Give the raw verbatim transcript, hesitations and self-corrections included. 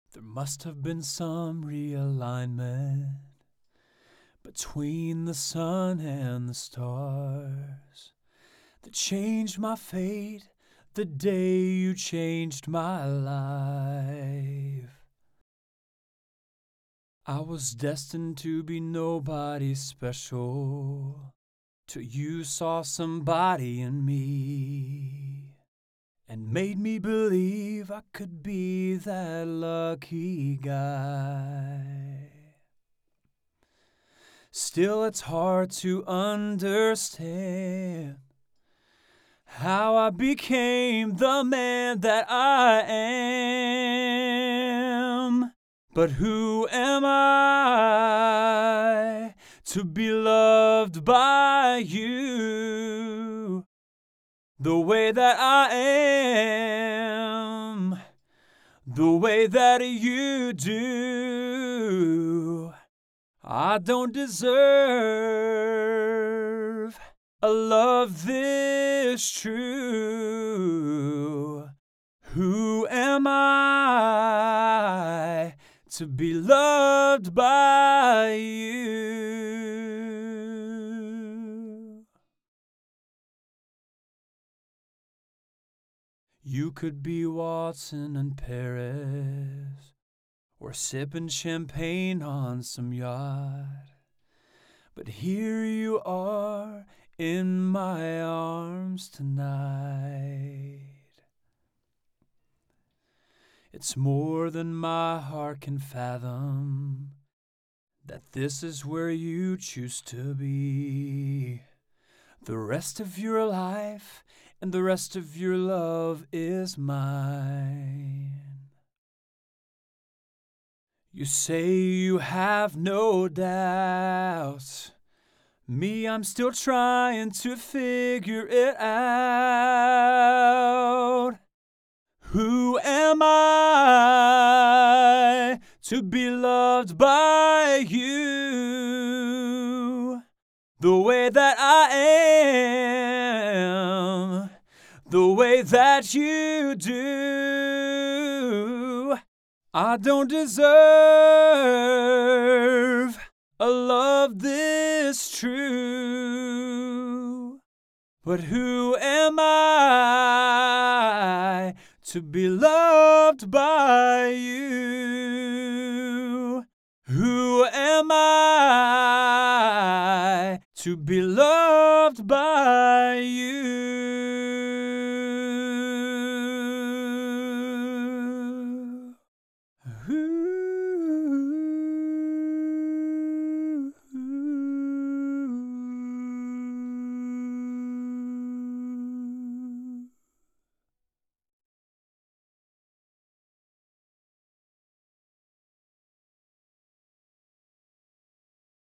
There must have been some realignment between the sun and the stars that changed my fate the day you changed my life. I was destined to be nobody special till you saw somebody in me and made me believe I could be that lucky guy. Still, it's hard to understand how I became the man that I am. But who am I to be loved by you the way that I am, the way that you do? I don't deserve a love this true. Who am I to be loved by you? You could be Watson in Paris or sipping champagne on some yacht, but here you are in my arms tonight. It's more than my heart can fathom that this is where you choose to be. The rest of your life and the rest of your love is mine. You say you have no doubts. Me, I'm still trying to figure it out. Who am I to be loved by you the way that I am, the way that you do? I don't deserve a love this true. But who am I to be loved by you? Who am I to be loved by you?